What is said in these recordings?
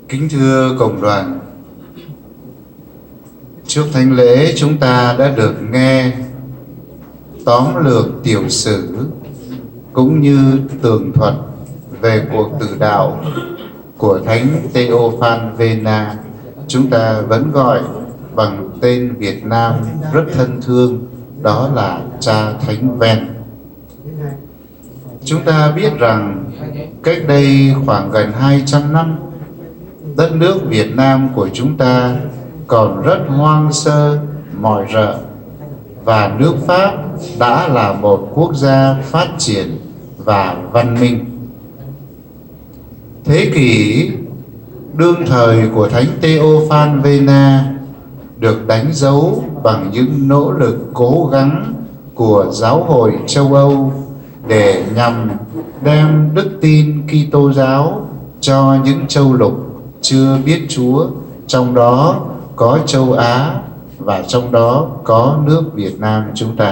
Kính thưa cộng đoàn, trước thánh lễ chúng ta đã được nghe tóm lược tiểu sử cũng như tường thuật về cuộc tử đạo của Thánh Theophan-Vena. Chúng ta vẫn gọi bằng tên Việt Nam rất thân thương, đó là Cha Thánh Ven. Chúng ta biết rằng cách đây khoảng gần 200 năm, đất nước Việt Nam của chúng ta còn rất hoang sơ, mỏi rợ, và nước Pháp đã là một quốc gia phát triển và văn minh. Thế kỷ đương thời của Thánh Theophan-Vena được đánh dấu bằng những nỗ lực cố gắng của giáo hội châu Âu để nhằm đem đức tin Kitô giáo cho những châu lục chưa biết Chúa, trong đó có châu Á và trong đó có nước Việt Nam chúng ta.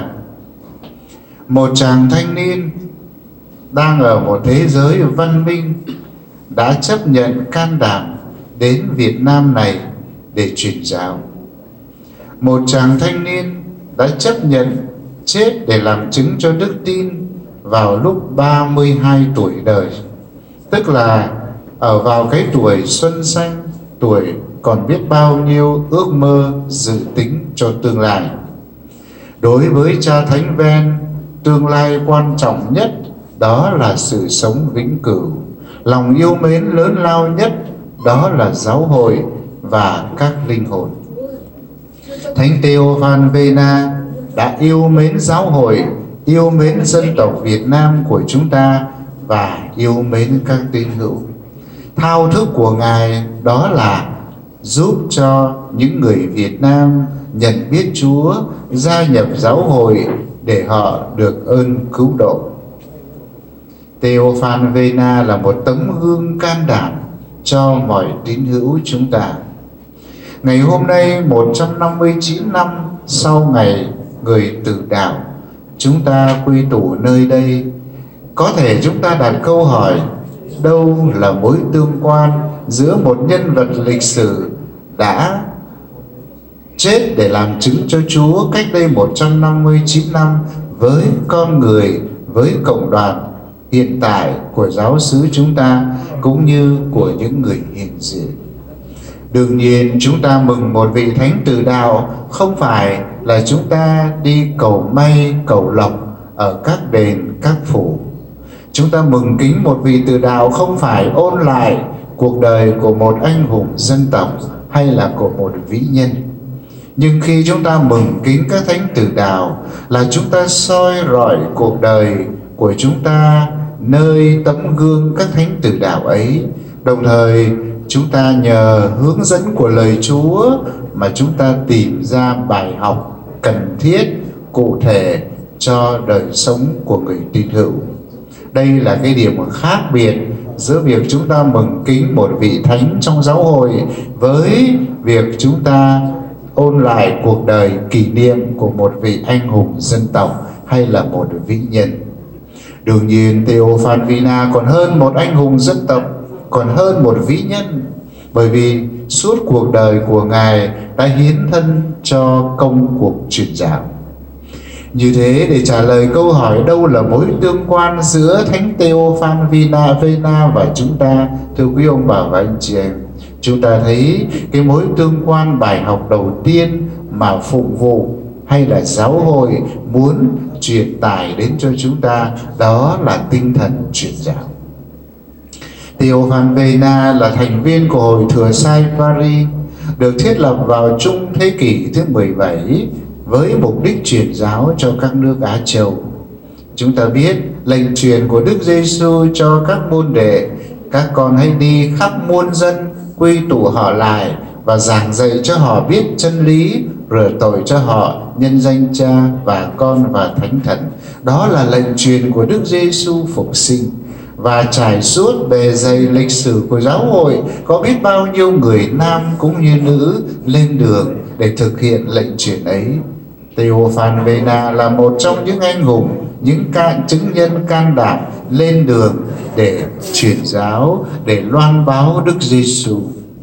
Một chàng thanh niên đang ở một thế giới văn minh đã chấp nhận can đảm đến Việt Nam này để truyền giáo. Một chàng thanh niên đã chấp nhận chết để làm chứng cho đức tin vào lúc 32 tuổi đời, tức là ở vào cái tuổi xuân xanh, tuổi còn biết bao nhiêu ước mơ dự tính cho tương lai. Đối với Cha Thánh Ven, tương lai quan trọng nhất đó là sự sống vĩnh cửu, lòng yêu mến lớn lao nhất đó là giáo hội và các linh hồn. Thánh Theophan-Vena đã yêu mến giáo hội, yêu mến dân tộc Việt Nam của chúng ta và yêu mến các tín hữu. Thao thức của Ngài đó là giúp cho những người Việt Nam nhận biết Chúa, gia nhập giáo hội để họ được ơn cứu độ. Theophan-Vena là một tấm gương can đảm cho mọi tín hữu chúng ta. Ngày hôm nay, 159 năm sau ngày người tử đạo, chúng ta quy tụ nơi đây. Có thể chúng ta đặt câu hỏi, đâu là mối tương quan giữa một nhân vật lịch sử đã chết để làm chứng cho Chúa cách đây 159 năm với con người, với cộng đoàn hiện tại của giáo xứ chúng ta cũng như của những người hiện diện. Đương nhiên chúng ta mừng một vị thánh tử đạo không phải là chúng ta đi cầu may cầu lộc ở các đền các phủ. Chúng ta mừng kính một vị tử đạo không phải ôn lại cuộc đời của một anh hùng dân tộc hay là của một vĩ nhân. Nhưng khi chúng ta mừng kính các thánh tử đạo là chúng ta soi rọi cuộc đời của chúng ta nơi tấm gương các thánh tử đạo ấy. Đồng thời chúng ta nhờ hướng dẫn của lời Chúa mà chúng ta tìm ra bài học cần thiết, cụ thể cho đời sống của người tín hữu. Đây là cái điểm khác biệt giữa việc chúng ta mừng kính một vị thánh trong giáo hội với việc chúng ta ôn lại cuộc đời kỷ niệm của một vị anh hùng dân tộc hay là một vĩ nhân. Đương nhiên Theophan-Vena còn hơn một anh hùng dân tộc, còn hơn một vĩ nhân, bởi vì suốt cuộc đời của Ngài đã hiến thân cho công cuộc truyền giáo. Như thế, để trả lời câu hỏi đâu là mối tương quan giữa Thánh Theophan-Vena và chúng ta, thưa quý ông bà và anh chị em, chúng ta thấy cái mối tương quan bài học đầu tiên mà phụng vụ hay là giáo hội muốn truyền tải đến cho chúng ta, đó là tinh thần truyền giáo. Theophan-Vena là thành viên của Hội Thừa Sai Paris, được thiết lập vào trung thế kỷ thứ 17 với mục đích truyền giáo cho các nước Á Châu. Chúng ta biết lệnh truyền của Đức Giêsu cho các môn đệ: các con hãy đi khắp muôn dân, quy tụ họ lại và giảng dạy cho họ biết chân lý, rửa tội cho họ nhân danh Cha và Con và Thánh Thần. Đó là lệnh truyền của Đức Giêsu phục sinh. Và trải suốt bề dày lịch sử của giáo hội, có biết bao nhiêu người nam cũng như nữ lên đường để thực hiện lệnh truyền ấy. Theophan-Vena là một trong những anh hùng, những chứng nhân can đảm lên đường để truyền giáo, để loan báo Đức Giêsu.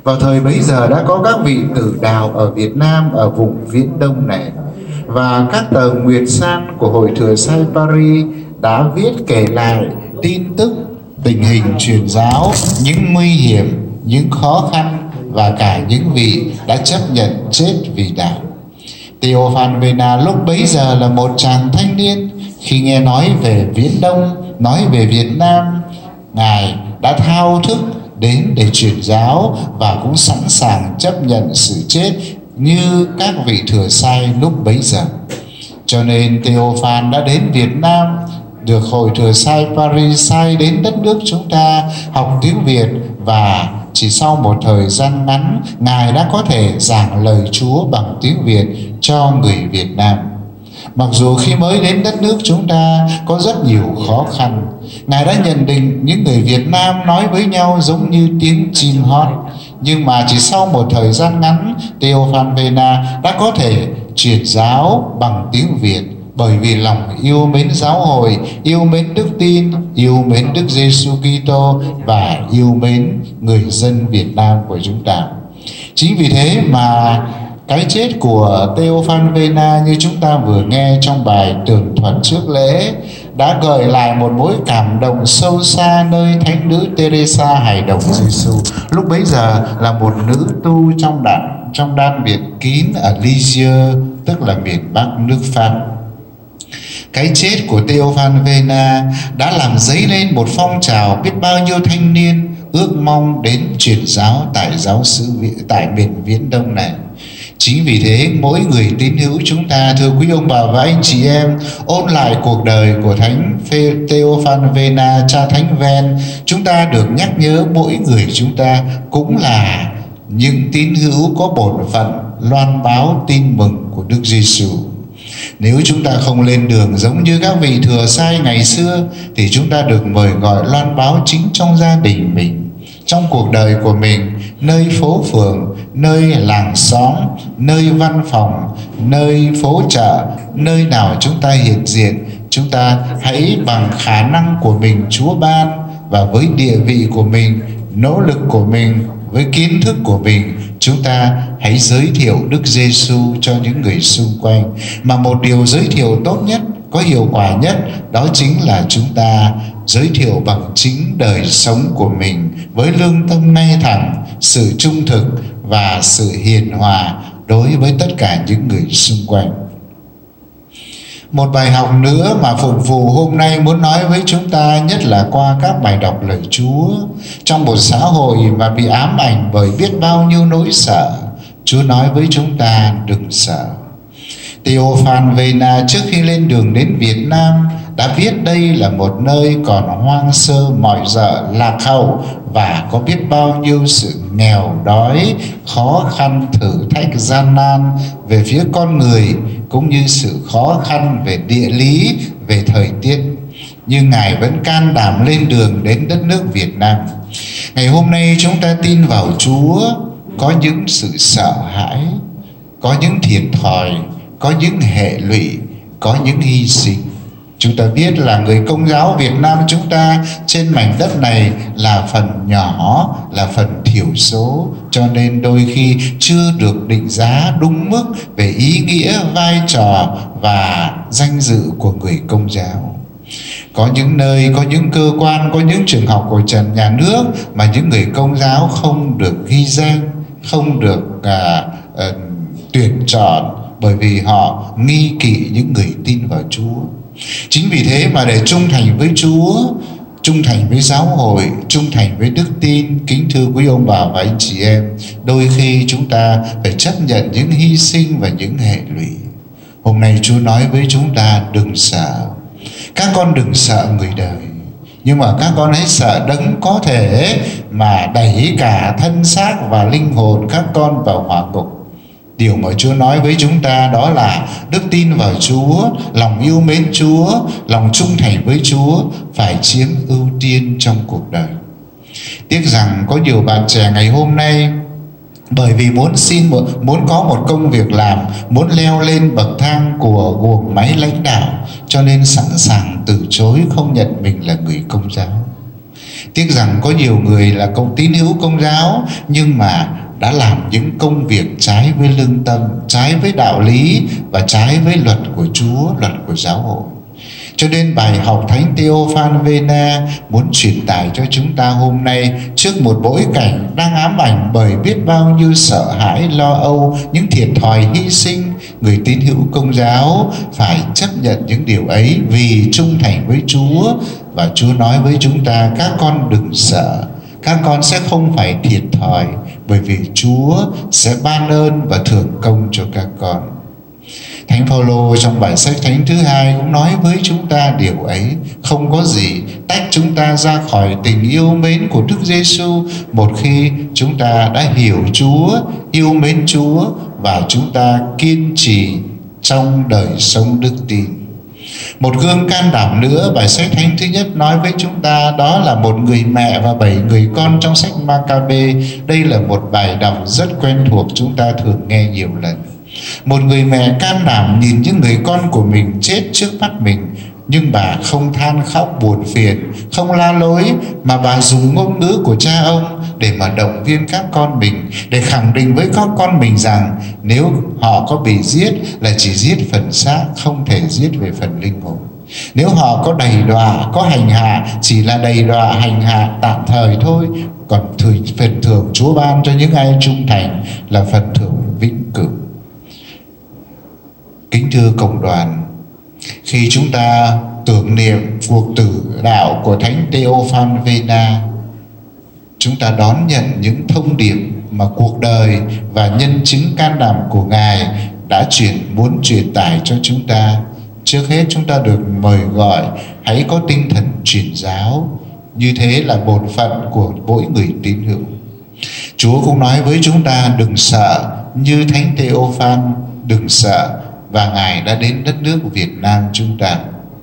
Vào thời bấy giờ đã có các vị tử đạo ở Việt Nam, ở vùng Viễn Đông này, và các tờ Nguyệt San của Hội Thừa Sai Paris đã viết kể lại tin tức tình hình truyền giáo, những nguy hiểm, những khó khăn và cả những vị đã chấp nhận chết vì đạo. Théophane Vena lúc bấy giờ là một chàng thanh niên. Khi nghe nói về Viễn Đông, nói về Việt Nam, Ngài đã thao thức đến để truyền giáo và cũng sẵn sàng chấp nhận sự chết như các vị thừa sai lúc bấy giờ. Cho nên Théophane đã đến Việt Nam, được Hội Thừa Sai Paris sai đến đất nước chúng ta học tiếng Việt, và chỉ sau một thời gian ngắn, Ngài đã có thể giảng lời Chúa bằng tiếng Việt cho người Việt Nam. Mặc dù khi mới đến đất nước chúng ta có rất nhiều khó khăn, Ngài đã nhận định những người Việt Nam nói với nhau giống như tiếng chim hót. Nhưng mà chỉ sau một thời gian ngắn, Théophane Vena đã có thể truyền giáo bằng tiếng Việt, bởi vì lòng yêu mến giáo hội, yêu mến đức tin, yêu mến Đức Giêsu Kitô và yêu mến người dân Việt Nam của chúng ta. Chính vì thế mà cái chết của Théophane Vena như chúng ta vừa nghe trong bài tường thuật trước lễ đã gợi lại một mối cảm động sâu xa nơi thánh nữ Teresa Hài Đồng Giêsu. Lúc bấy giờ là một nữ tu trong đan biệt kín ở Lisieux, tức là miền Bắc nước Pháp. Cái chết của Théophane Vena đã làm dấy lên một phong trào biết bao nhiêu thanh niên ước mong đến truyền giáo tại giáo xứ tại miền Viễn Đông này. Chính vì thế mỗi người tín hữu chúng ta, thưa quý ông bà và anh chị em, ôn lại cuộc đời của Thánh Théophane Vena, cha Thánh Ven, chúng ta được nhắc nhớ mỗi người chúng ta cũng là những tín hữu có bổn phận loan báo tin mừng của Đức Giêsu. Nếu chúng ta không lên đường giống như các vị thừa sai ngày xưa, thì chúng ta được mời gọi loan báo chính trong gia đình mình, trong cuộc đời của mình, nơi phố phường, nơi làng xóm, nơi văn phòng, nơi phố chợ, nơi nào chúng ta hiện diện, chúng ta hãy bằng khả năng của mình Chúa ban, và với địa vị của mình, nỗ lực của mình, với kiến thức của mình, chúng ta hãy giới thiệu Đức Giêsu cho những người xung quanh. Mà một điều giới thiệu tốt nhất, có hiệu quả nhất, đó chính là chúng ta giới thiệu bằng chính đời sống của mình, với lương tâm ngay thẳng, sự trung thực và sự hiền hòa đối với tất cả những người xung quanh. Một bài học nữa mà phục vụ hôm nay muốn nói với chúng ta, nhất là qua các bài đọc lời Chúa. Trong một xã hội mà bị ám ảnh bởi biết bao nhiêu nỗi sợ, Chúa nói với chúng ta đừng sợ. Théophane Vena trước khi lên đường đến Việt Nam đã viết đây là một nơi còn hoang sơ, mọi dợ, lạc hậu và có biết bao nhiêu sự nghèo đói, khó khăn, thử thách, gian nan về phía con người, cũng như sự khó khăn về địa lý, về thời tiết. Nhưng Ngài vẫn can đảm lên đường đến đất nước Việt Nam. Ngày hôm nay chúng ta tin vào Chúa, có những sự sợ hãi, có những thiệt thòi, có những hệ lụy, có những hy sinh. Chúng ta biết là người Công giáo Việt Nam chúng ta trên mảnh đất này là phần nhỏ, là phần thiểu số, cho nên đôi khi chưa được định giá đúng mức về ý nghĩa, vai trò và danh dự của người Công giáo. Có những nơi, có những cơ quan, có những trường học của trần nhà nước mà những người Công giáo không được ghi danh, không được tuyển chọn, bởi vì họ nghi kỵ những người tin vào Chúa. Chính vì thế mà để trung thành với Chúa, trung thành với giáo hội, trung thành với đức tin, kính thưa quý ông bà và anh chị em, đôi khi chúng ta phải chấp nhận những hy sinh và những hệ lụy. Hôm nay Chúa nói với chúng ta đừng sợ. Các con đừng sợ người đời, nhưng mà các con hãy sợ Đấng có thể mà đẩy cả thân xác và linh hồn các con vào hỏa ngục. Điều mà Chúa nói với chúng ta đó là đức tin vào Chúa, lòng yêu mến Chúa, lòng trung thành với Chúa phải chiếm ưu tiên trong cuộc đời. Tiếc rằng có nhiều bạn trẻ ngày hôm nay bởi vì muốn có một công việc làm, muốn leo lên bậc thang của guồng máy lãnh đạo, cho nên sẵn sàng từ chối không nhận mình là người Công giáo. Tiếc rằng có nhiều người là tín hữu Công giáo nhưng mà đã làm những công việc trái với lương tâm, trái với đạo lý và trái với luật của Chúa, luật của giáo hội. Cho nên bài học Thánh Theophan muốn truyền tải cho chúng ta hôm nay, trước một bối cảnh đang ám ảnh bởi biết bao nhiêu sợ hãi, lo âu, những thiệt thòi, hy sinh, người tín hữu Công giáo phải chấp nhận những điều ấy vì trung thành với Chúa. Và Chúa nói với chúng ta: các con đừng sợ, các con sẽ không phải thiệt thòi, bởi vì Chúa sẽ ban ơn và thưởng công cho các con. Thánh Phaolô trong bài sách Thánh thứ 2 cũng nói với chúng ta điều ấy. Không có gì tách chúng ta ra khỏi tình yêu mến của Đức Giêsu một khi chúng ta đã hiểu Chúa, yêu mến Chúa và chúng ta kiên trì trong đời sống đức tin. Một gương can đảm nữa, bài sách Thánh thứ nhất nói với chúng ta, đó là một người mẹ và 7 người con trong sách Ma-ca-bê. Đây là một bài đọc rất quen thuộc, chúng ta thường nghe nhiều lần. Một người mẹ can đảm nhìn những người con của mình chết trước mắt mình, nhưng bà không than khóc buồn phiền, không la lối, mà bà dùng ngôn ngữ của cha ông để mà động viên các con mình, để khẳng định với các con mình rằng nếu họ có bị giết là chỉ giết phần xác, không thể giết về phần linh hồn. Nếu họ có đầy đọa, có hành hạ, chỉ là đầy đọa hành hạ tạm thời thôi, còn phần thưởng Chúa ban cho những ai trung thành là phần thưởng vĩnh cửu. Kính thưa cộng đoàn, khi chúng ta tưởng niệm cuộc tử đạo của Thánh Theophan, chúng ta đón nhận những thông điệp mà cuộc đời và nhân chứng can đảm của Ngài đã muốn truyền tải cho chúng ta. Trước hết chúng ta được mời gọi hãy có tinh thần truyền giáo, như thế là bổn phận của mỗi người tín hữu. Chúa cũng nói với chúng ta đừng sợ, như Thánh Theophan đừng sợ, và Ngài đã đến đất nước Việt Nam chúng ta.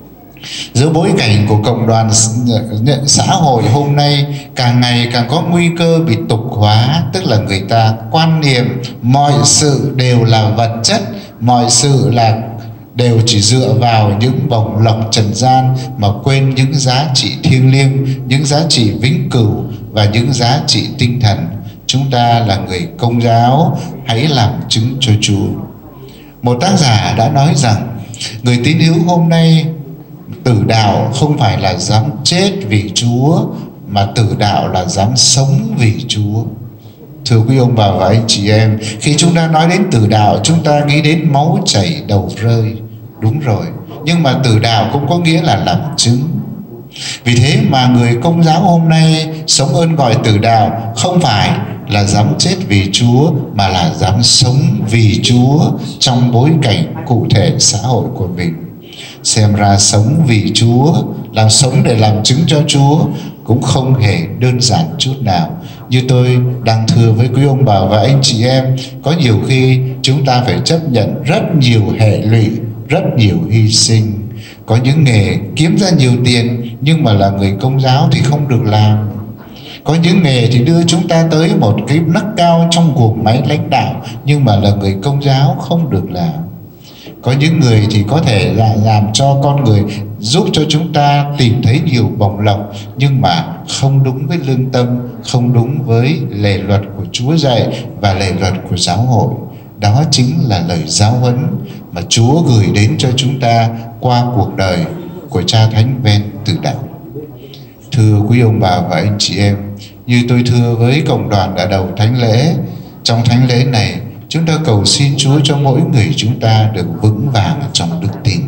Giữa bối cảnh của cộng đoàn xã hội hôm nay càng ngày càng có nguy cơ bị tục hóa, tức là người ta quan niệm mọi sự đều là vật chất, mọi sự là đều chỉ dựa vào những bổng lộc trần gian mà quên những giá trị thiêng liêng, những giá trị vĩnh cửu và những giá trị tinh thần. Chúng ta là người Công giáo, hãy làm chứng cho Chúa. Một tác giả đã nói rằng người tín hữu hôm nay tử đạo không phải là dám chết vì Chúa, mà tử đạo là dám sống vì Chúa. Thưa quý ông bà và anh chị em, khi chúng ta nói đến tử đạo, chúng ta nghĩ đến máu chảy đầu rơi. Đúng rồi, nhưng mà tử đạo cũng có nghĩa là làm chứng. Vì thế mà người Công giáo hôm nay sống ơn gọi tử đạo không phải là dám chết vì Chúa, mà là dám sống vì Chúa trong bối cảnh cụ thể xã hội của mình. Xem ra sống vì Chúa, làm sống để làm chứng cho Chúa cũng không hề đơn giản chút nào. Như tôi đang thưa với quý ông bà và anh chị em, có nhiều khi chúng ta phải chấp nhận rất nhiều hệ lụy, rất nhiều hy sinh. Có những nghề kiếm ra nhiều tiền nhưng mà là người Công giáo thì không được làm. Có những nghề thì đưa chúng ta tới một cái nấc cao trong guồng máy lãnh đạo, nhưng mà là người Công giáo không được làm. Có những người thì có thể là làm cho con người, giúp cho chúng ta tìm thấy nhiều bổng lộc, nhưng mà không đúng với lương tâm, không đúng với lề luật của Chúa dạy và lề luật của giáo hội. Đó chính là lời giáo huấn mà Chúa gửi đến cho chúng ta qua cuộc đời của cha Thánh Ven Tử Đạo. Thưa quý ông bà và anh chị em, như tôi thưa với cộng đoàn ở đầu thánh lễ, trong thánh lễ này chúng ta cầu xin Chúa cho mỗi người chúng ta được vững vàng trong đức tin.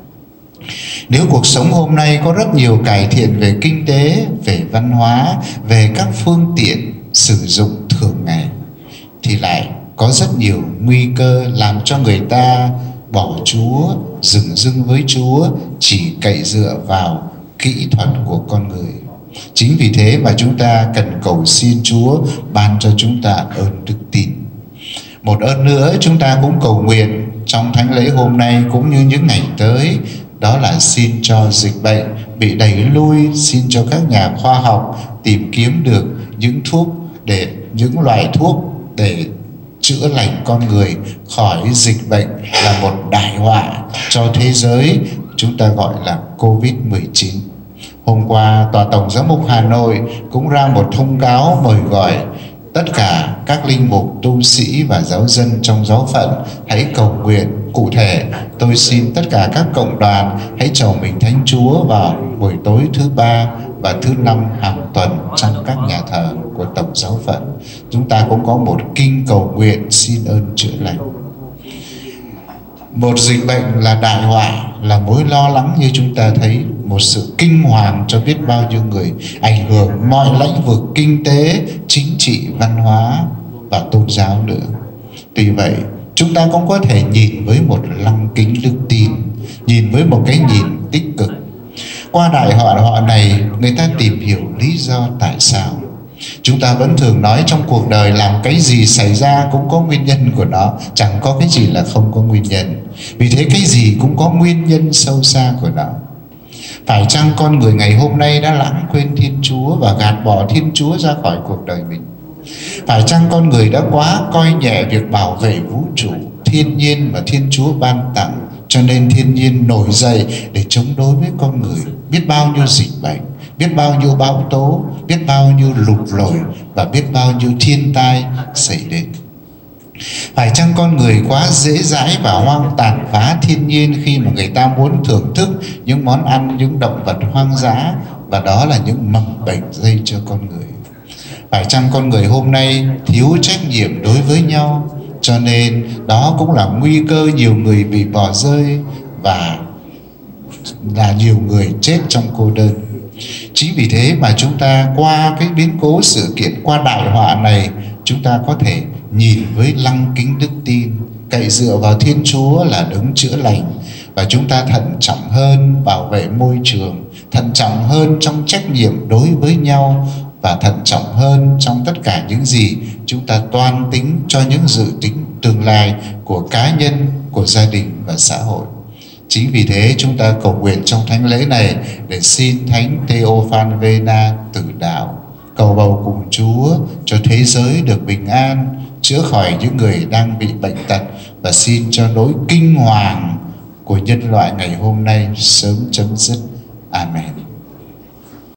Nếu cuộc sống hôm nay có rất nhiều cải thiện về kinh tế, về văn hóa, về các phương tiện sử dụng thường ngày, thì lại có rất nhiều nguy cơ làm cho người ta bỏ Chúa, dửng dưng với Chúa, chỉ cậy dựa vào kỹ thuật của con người. Chính vì thế mà chúng ta cần cầu xin Chúa ban cho chúng ta ơn đức tin. Một ơn nữa chúng ta cũng cầu nguyện trong thánh lễ hôm nay cũng như những ngày tới, đó là xin cho dịch bệnh bị đẩy lui, xin cho các nhà khoa học tìm kiếm được những loại thuốc để chữa lành con người khỏi dịch bệnh là một đại họa cho thế giới, chúng ta gọi là Covid-19. Hôm qua, Tòa Tổng Giám mục Hà Nội cũng ra một thông cáo mời gọi tất cả các linh mục, tu sĩ và giáo dân trong giáo phận hãy cầu nguyện. Cụ thể, tôi xin tất cả các cộng đoàn hãy chầu mình Thánh Chúa vào buổi tối thứ Ba và thứ Năm hàng tuần trong các nhà thờ của Tổng giáo phận. Chúng ta cũng có một kinh cầu nguyện xin ơn chữa lành. Một dịch bệnh là đại họa, là mối lo lắng như chúng ta thấy, một sự kinh hoàng cho biết bao nhiêu người, ảnh hưởng mọi lĩnh vực kinh tế, chính trị, văn hóa và tôn giáo nữa. Tuy vậy, chúng ta cũng có thể nhìn với một lăng kính đức tin, nhìn với một cái nhìn tích cực. Qua đại họa này, người ta tìm hiểu lý do tại sao. Chúng ta vẫn thường nói trong cuộc đời làm cái gì xảy ra cũng có nguyên nhân của nó, chẳng có cái gì là không có nguyên nhân. Vì thế cái gì cũng có nguyên nhân sâu xa của nó. Phải chăng con người ngày hôm nay đã lãng quên Thiên Chúa và gạt bỏ Thiên Chúa ra khỏi cuộc đời mình? Phải chăng con người đã quá coi nhẹ việc bảo vệ vũ trụ, thiên nhiên mà Thiên Chúa ban tặng, cho nên thiên nhiên nổi dậy để chống đối với con người? Biết bao nhiêu dịch bệnh, biết bao nhiêu bão tố, biết bao nhiêu lụt lội và biết bao nhiêu thiên tai xảy đến. Phải chăng con người quá dễ dãi và hoang tàn phá thiên nhiên khi mà người ta muốn thưởng thức những món ăn, những động vật hoang dã, và đó là những mầm bệnh gây cho con người? Phải chăng con người hôm nay thiếu trách nhiệm đối với nhau, cho nên đó cũng là nguy cơ nhiều người bị bỏ rơi và là nhiều người chết trong cô đơn? Chính vì thế mà chúng ta qua cái biến cố sự kiện, qua đại họa này, chúng ta có thể nhìn với lăng kính đức tin, cậy dựa vào Thiên Chúa là đấng chữa lành, và chúng ta thận trọng hơn bảo vệ môi trường, thận trọng hơn trong trách nhiệm đối với nhau, và thận trọng hơn trong tất cả những gì chúng ta toan tính cho những dự tính tương lai của cá nhân, của gia đình và xã hội. Chính vì thế chúng ta cầu nguyện trong thánh lễ này để xin Thánh Theophan tử đạo cầu bầu cùng Chúa cho thế giới được bình an, chữa khỏi những người đang bị bệnh tật, và xin cho nỗi kinh hoàng của nhân loại ngày hôm nay sớm chấm dứt. Amen.